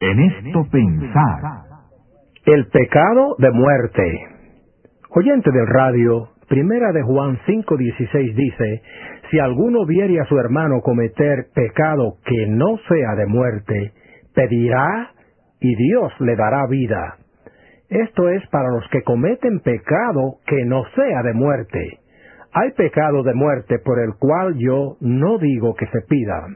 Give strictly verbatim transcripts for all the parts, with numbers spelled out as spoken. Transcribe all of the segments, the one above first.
En esto pensar. El pecado de muerte. Oyente del radio, Primera de Juan cinco dieciséis dice, si alguno viere a su hermano cometer pecado que no sea de muerte, pedirá y Dios le dará vida. Esto es para los que cometen pecado que no sea de muerte. Hay pecado de muerte por el cual yo no digo que se pida.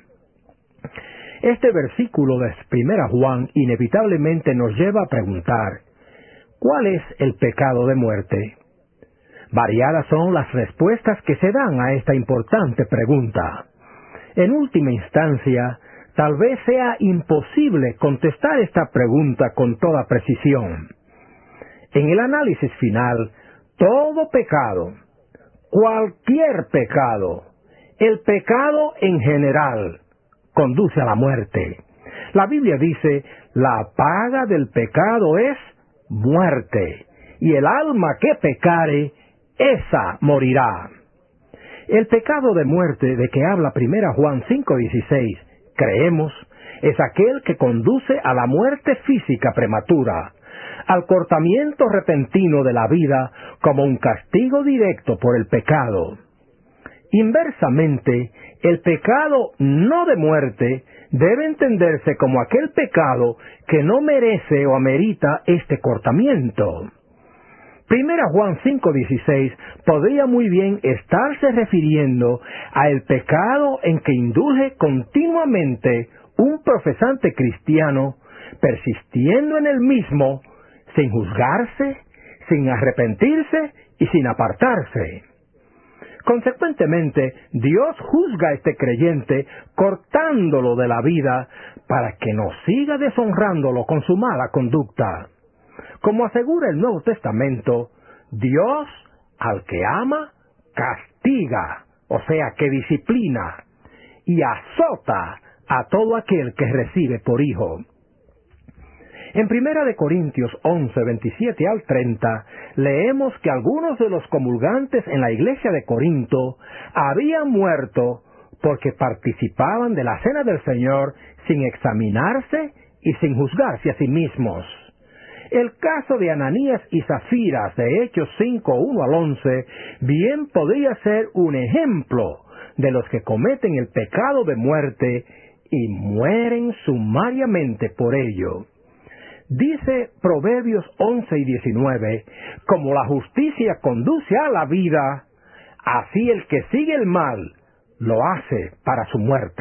Este versículo de Primera Juan inevitablemente nos lleva a preguntar, ¿cuál es el pecado de muerte? Variadas son las respuestas que se dan a esta importante pregunta. En última instancia, tal vez sea imposible contestar esta pregunta con toda precisión. En el análisis final, todo pecado, cualquier pecado, el pecado en general, conduce a la muerte. La Biblia dice, la paga del pecado es muerte, y el alma que pecare, esa morirá. El pecado de muerte de que habla Primera Juan cinco dieciséis, creemos, es aquel que conduce a la muerte física prematura, al cortamiento repentino de la vida como un castigo directo por el pecado. Inversamente, el pecado no de muerte debe entenderse como aquel pecado que no merece o amerita este cortamiento. Primera Juan cinco dieciséis podría muy bien estarse refiriendo a el pecado en que indulge continuamente un profesante cristiano, persistiendo en el mismo, sin juzgarse, sin arrepentirse y sin apartarse. Consecuentemente, Dios juzga a este creyente cortándolo de la vida para que no siga deshonrándolo con su mala conducta. Como asegura el Nuevo Testamento, Dios al que ama, castiga, o sea que disciplina, y azota a todo aquel que recibe por hijo. En Primera de Corintios once, veintisiete al treinta, leemos que algunos de los comulgantes en la iglesia de Corinto habían muerto porque participaban de la cena del Señor sin examinarse y sin juzgarse a sí mismos. El caso de Ananías y Zafiras de Hechos cinco, uno al once, bien podría ser un ejemplo de los que cometen el pecado de muerte y mueren sumariamente por ello. Dice Proverbios once y diecinueve, como la justicia conduce a la vida, así el que sigue el mal lo hace para su muerte.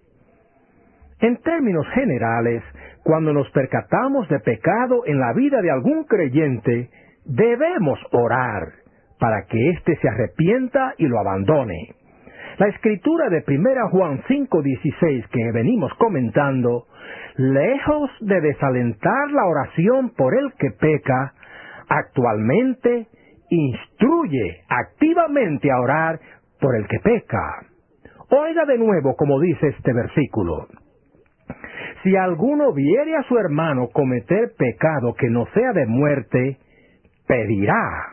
En términos generales, cuando nos percatamos de pecado en la vida de algún creyente, debemos orar para que éste se arrepienta y lo abandone. La escritura de Primera Juan cinco dieciséis que venimos comentando, lejos de desalentar la oración por el que peca, actualmente instruye activamente a orar por el que peca. Oiga de nuevo como dice este versículo. Si alguno viere a su hermano cometer pecado que no sea de muerte, pedirá.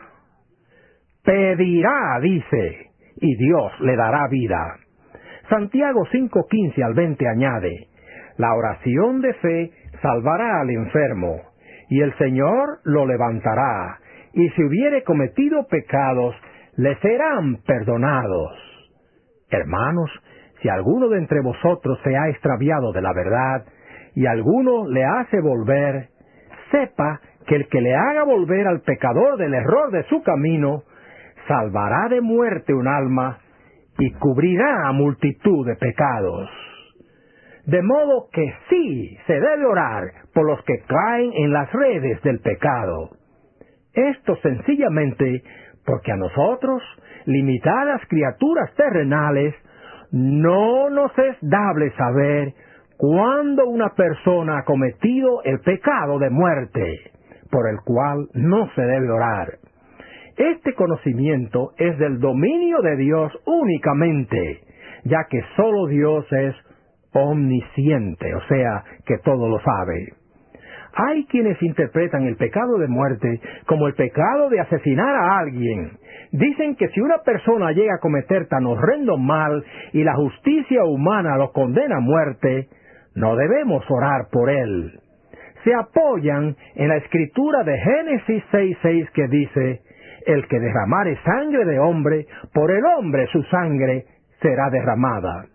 Pedirá, dice, y Dios le dará vida. Santiago cinco, quince al veinte añade, la oración de fe salvará al enfermo, y el Señor lo levantará, y si hubiere cometido pecados, le serán perdonados. Hermanos, si alguno de entre vosotros se ha extraviado de la verdad, y alguno le hace volver, sepa que el que le haga volver al pecador del error de su camino, salvará de muerte un alma, y cubrirá a multitud de pecados. De modo que sí se debe orar por los que caen en las redes del pecado. Esto sencillamente porque a nosotros, limitadas criaturas terrenales, no nos es dable saber cuándo una persona ha cometido el pecado de muerte, por el cual no se debe orar. Este conocimiento es del dominio de Dios únicamente, ya que solo Dios es omnisciente, o sea, que todo lo sabe. Hay quienes interpretan el pecado de muerte como el pecado de asesinar a alguien. Dicen que si una persona llega a cometer tan horrendo mal y la justicia humana lo condena a muerte, no debemos orar por él. se apoyan en la escritura de Génesis seis seis que dice: el que derramare sangre de hombre, por el hombre su sangre será derramada.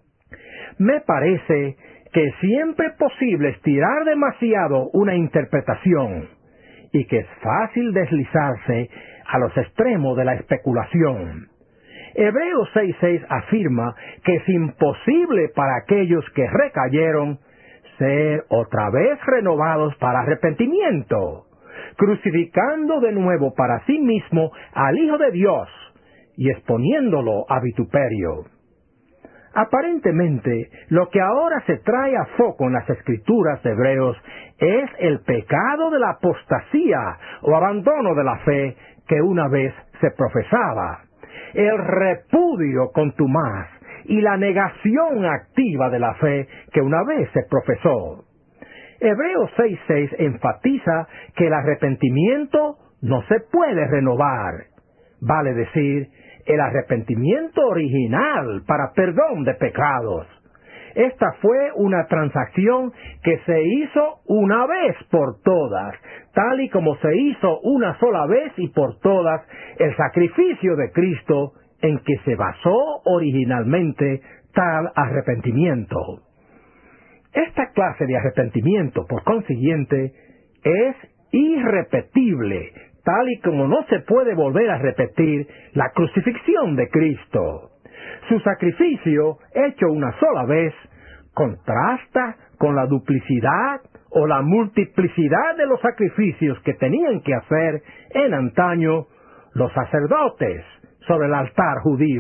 Me parece que siempre es posible estirar demasiado una interpretación y que es fácil deslizarse a los extremos de la especulación. Hebreos seis seis afirma que es imposible para aquellos que recayeron ser otra vez renovados para arrepentimiento, crucificando de nuevo para sí mismo al Hijo de Dios y exponiéndolo a vituperio. Aparentemente, lo que ahora se trae a foco en las escrituras de Hebreos es el pecado de la apostasía o abandono de la fe que una vez se profesaba, el repudio contumaz y la negación activa de la fe que una vez se profesó. Hebreos seis seis enfatiza que el arrepentimiento no se puede renovar, vale decir, el arrepentimiento original para perdón de pecados. Esta fue una transacción que se hizo una vez por todas, tal y como se hizo una sola vez y por todas el sacrificio de Cristo en que se basó originalmente tal arrepentimiento. Esta clase de arrepentimiento, por consiguiente, es irrepetible, tal y como no se puede volver a repetir la crucifixión de Cristo. Su sacrificio, hecho una sola vez, contrasta con la duplicidad o la multiplicidad de los sacrificios que tenían que hacer en antaño los sacerdotes sobre el altar judío.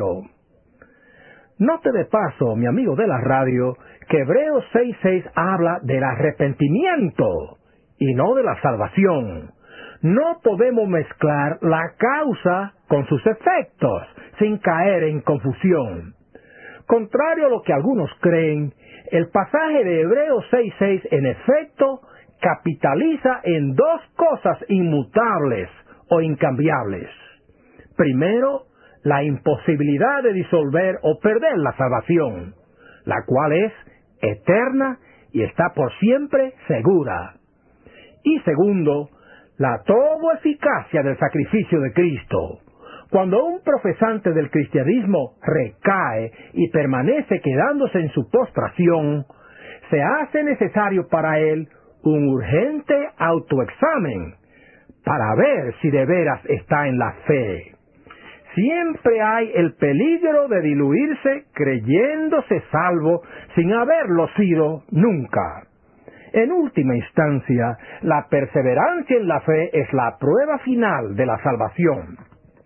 Note de paso, mi amigo de la radio, que Hebreos seis seis habla del arrepentimiento y no de la salvación. No podemos mezclar la causa con sus efectos, sin caer en confusión. Contrario a lo que algunos creen, el pasaje de Hebreos seis seis en efecto capitaliza en dos cosas inmutables o incambiables. Primero, la imposibilidad de disolver o perder la salvación, la cual es eterna y está por siempre segura. Y segundo, la todo eficacia del sacrificio de Cristo. Cuando un profesante del cristianismo recae y permanece quedándose en su postración, se hace necesario para él un urgente autoexamen para ver si de veras está en la fe. Siempre hay el peligro de diluirse creyéndose salvo sin haberlo sido nunca. En última instancia, la perseverancia en la fe es la prueba final de la salvación.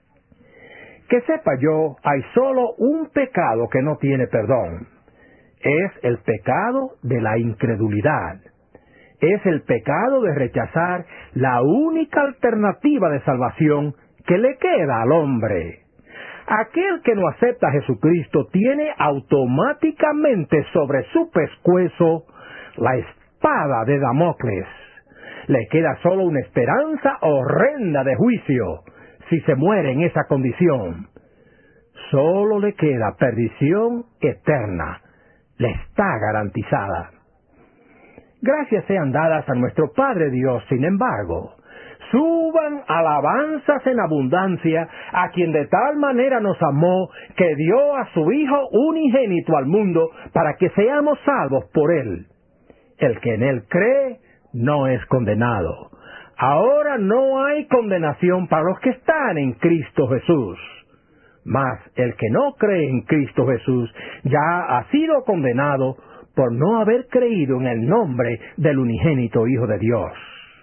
Que sepa yo, hay solo un pecado que no tiene perdón. Es el pecado de la incredulidad. Es el pecado de rechazar la única alternativa de salvación que le queda al hombre. Aquel que no acepta a Jesucristo tiene automáticamente sobre su pescuezo la espada de Damocles. Le queda solo una esperanza horrenda de juicio si se muere en esa condición. Solo le queda perdición eterna. Le está garantizada. Gracias sean dadas a nuestro Padre Dios, sin embargo. Suban alabanzas en abundancia a quien de tal manera nos amó que dio a su Hijo unigénito al mundo para que seamos salvos por Él. El que en Él cree no es condenado. Ahora no hay condenación para los que están en Cristo Jesús. Mas el que no cree en Cristo Jesús ya ha sido condenado por no haber creído en el nombre del unigénito Hijo de Dios.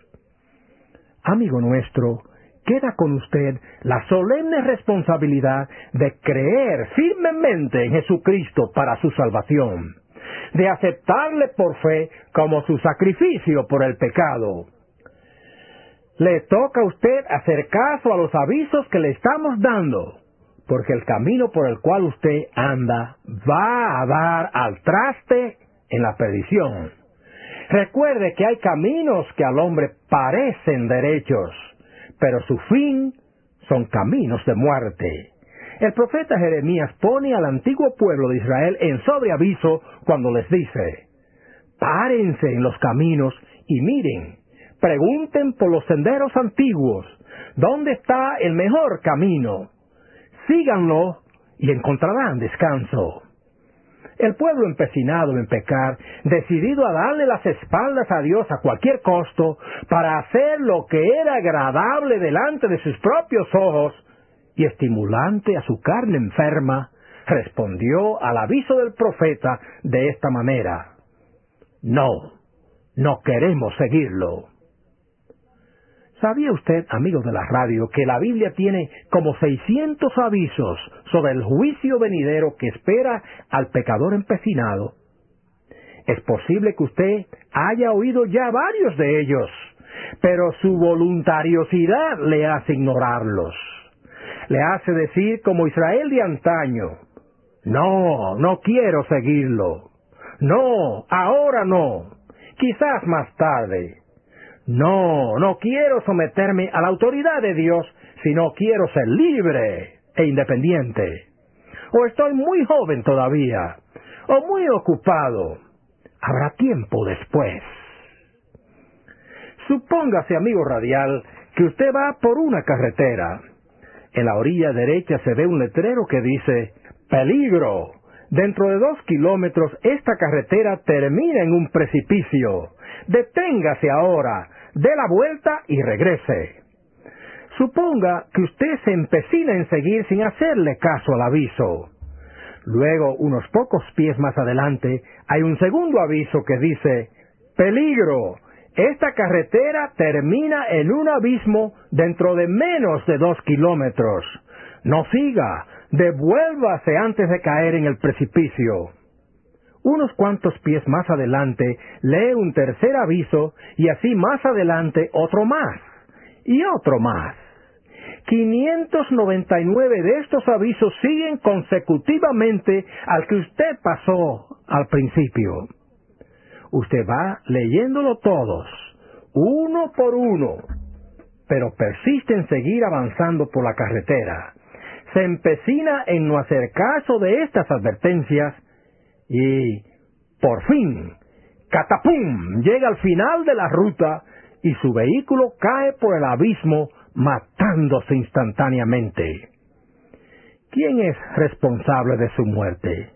Amigo nuestro, queda con usted la solemne responsabilidad de creer firmemente en Jesucristo para su salvación, de aceptarle por fe como su sacrificio por el pecado. Le toca a usted hacer caso a los avisos que le estamos dando, porque el camino por el cual usted anda va a dar al traste en la perdición. Recuerde que hay caminos que al hombre parecen derechos, pero su fin son caminos de muerte. El profeta Jeremías pone al antiguo pueblo de Israel en sobreaviso cuando les dice: párense en los caminos y miren, pregunten por los senderos antiguos, ¿dónde está el mejor camino? Síganlo y encontrarán descanso. El pueblo empecinado en pecar, decidido a darle las espaldas a Dios a cualquier costo, para hacer lo que era agradable delante de sus propios ojos y estimulante a su carne enferma, respondió al aviso del profeta de esta manera: No, no queremos seguirlo. ¿Sabía usted, amigo de la radio, que la Biblia tiene como seiscientos avisos sobre el juicio venidero que espera al pecador empecinado? Es posible que usted haya oído ya varios de ellos, pero su voluntariosidad le hace ignorarlos. Le hace decir como Israel de antaño: No, no quiero seguirlo. No, ahora no. Quizás más tarde. No, no quiero someterme a la autoridad de Dios, sino quiero ser libre e independiente. O estoy muy joven todavía, o muy ocupado. Habrá tiempo después. Supóngase, amigo radial, que usted va por una carretera. En la orilla derecha se ve un letrero que dice: ¡Peligro! Dentro de dos kilómetros esta carretera termina en un precipicio. Deténgase ahora, dé la vuelta y regrese. Suponga que usted se empecina en seguir sin hacerle caso al aviso. Luego, unos pocos pies más adelante, hay un segundo aviso que dice: ¡Peligro! Esta carretera termina en un abismo dentro de menos de dos kilómetros. No siga, devuélvase antes de caer en el precipicio. Unos cuantos pies más adelante, lee un tercer aviso, y así más adelante otro más, y otro más. quinientos noventa y nueve de estos avisos siguen consecutivamente al que usted pasó al principio. Usted va leyéndolo todos, uno por uno, pero persiste en seguir avanzando por la carretera. Se empecina en no hacer caso de estas advertencias y, por fin, ¡catapum!, llega al final de la ruta y su vehículo cae por el abismo, matándose instantáneamente. ¿Quién es responsable de su muerte?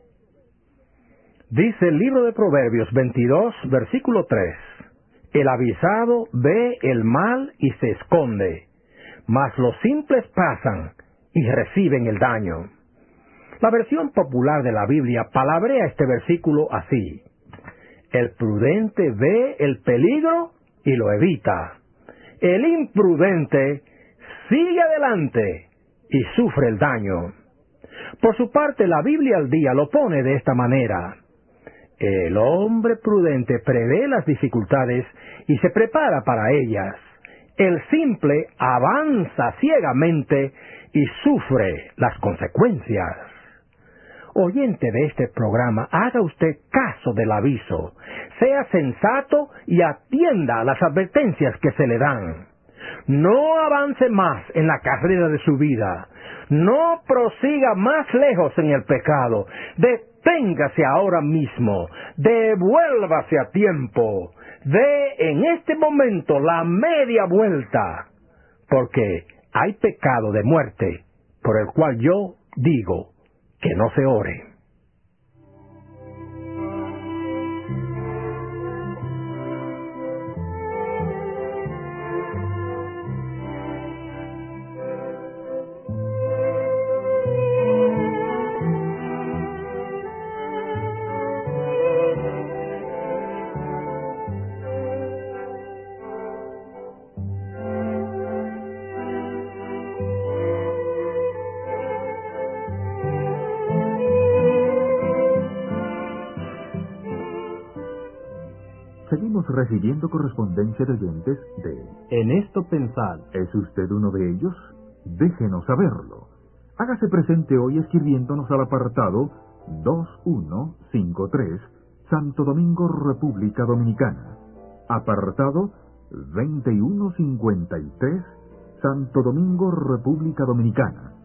Dice el libro de Proverbios veintidós, versículo tres: El avisado ve el mal y se esconde, mas los simples pasan y reciben el daño. La versión popular de la Biblia palabrea este versículo así: El prudente ve el peligro y lo evita. El imprudente sigue adelante y sufre el daño. Por su parte, la Biblia al día lo pone de esta manera: El hombre prudente prevé las dificultades y se prepara para ellas. El simple avanza ciegamente y sufre las consecuencias. Oyente de este programa, haga usted caso del aviso, sea sensato y atienda a las advertencias que se le dan. No avance más en la carrera de su vida, no prosiga más lejos en el pecado. Deténgase ahora mismo, devuélvase a tiempo, dé en este momento la media vuelta, porque hay pecado de muerte por el cual yo digo que no se ore. Seguimos recibiendo correspondencia de oyentes de En esto pensad. ¿Es usted uno de ellos? Déjenos saberlo. Hágase presente hoy escribiéndonos al apartado dos uno cinco tres, Santo Domingo, República Dominicana. Apartado veintiuno cincuenta y tres, Santo Domingo, República Dominicana.